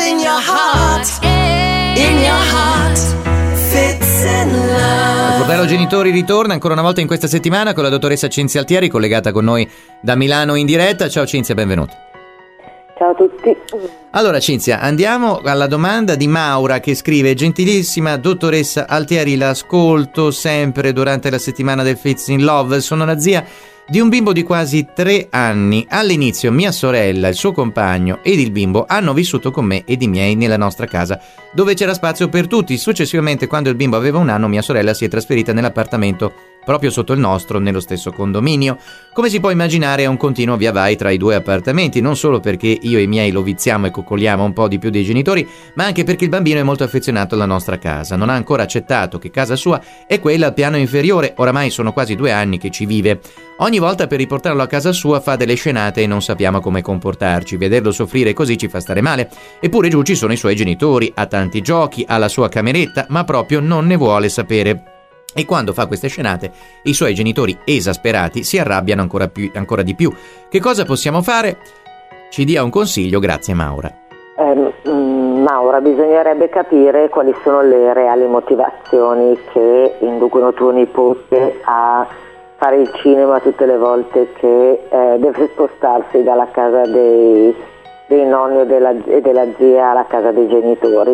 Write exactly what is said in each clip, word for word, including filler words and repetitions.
in your heart, in your heart, Fitz and Love. Il Bordello Genitori ritorna ancora una volta in questa settimana con la dottoressa Cinzia Altieri, collegata con noi da Milano in diretta. Ciao Cinzia, benvenuta. Ciao a tutti. Allora Cinzia, andiamo alla domanda di Maura che scrive: gentilissima dottoressa Altieri, l'ascolto sempre durante la settimana del Fitz in Love. Sono la zia di un bimbo di quasi tre anni. All'inizio mia sorella, il suo compagno ed il bimbo hanno vissuto con me ed i miei nella nostra casa, dove c'era spazio per tutti. Successivamente, quando il bimbo aveva un anno, mia sorella si è trasferita nell'appartamento proprio sotto il nostro, nello stesso condominio. Come si può immaginare, è un continuo via vai tra i due appartamenti, non solo perché io e i miei lo viziamo e coccoliamo un po' di più dei genitori, ma anche perché il bambino è molto affezionato alla nostra casa. Non ha ancora accettato che casa sua è quella al piano inferiore. Oramai sono quasi due anni che ci vive. Ogni volta per riportarlo a casa sua fa delle scenate e non sappiamo come comportarci. Vederlo soffrire così ci fa stare male. Eppure giù ci sono i suoi genitori, ha tanti giochi, ha la sua cameretta, ma proprio non ne vuole sapere. E quando fa queste scenate, i suoi genitori, esasperati, si arrabbiano ancora, più, ancora di più. Che cosa possiamo fare? Ci dia un consiglio, grazie Maura. Eh, Maura, bisognerebbe capire quali sono le reali motivazioni che inducono tuo nipote a fare il cinema tutte le volte che eh, deve spostarsi dalla casa dei, dei nonni e della, e della zia alla casa dei genitori.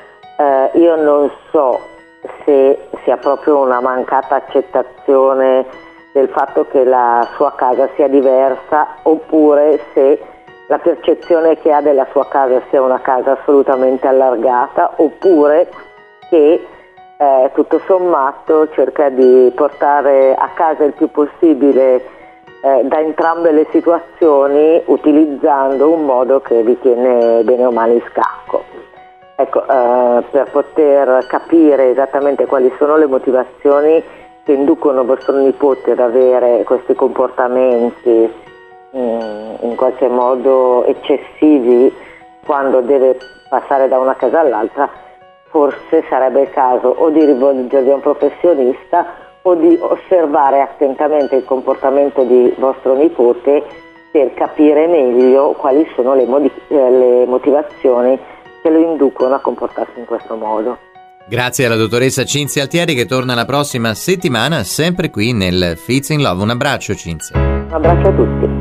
Eh, io non so se sia proprio una mancata accettazione del fatto che la sua casa sia diversa, oppure se la percezione che ha della sua casa sia una casa assolutamente allargata, oppure che eh, tutto sommato cerca di portare a casa il più possibile eh, da entrambe le situazioni, utilizzando un modo che vi tiene bene o male in scacco. Ecco, eh, per poter capire esattamente quali sono le motivazioni che inducono vostro nipote ad avere questi comportamenti mh, in qualche modo eccessivi quando deve passare da una casa all'altra, forse sarebbe il caso o di rivolgervi a un professionista o di osservare attentamente il comportamento di vostro nipote per capire meglio quali sono le, modi- le motivazioni che lo inducono a comportarsi in questo modo. Grazie alla dottoressa Cinzia Altieri, che torna la prossima settimana sempre qui nel Fitz in Love. Un abbraccio Cinzia. Un abbraccio a tutti.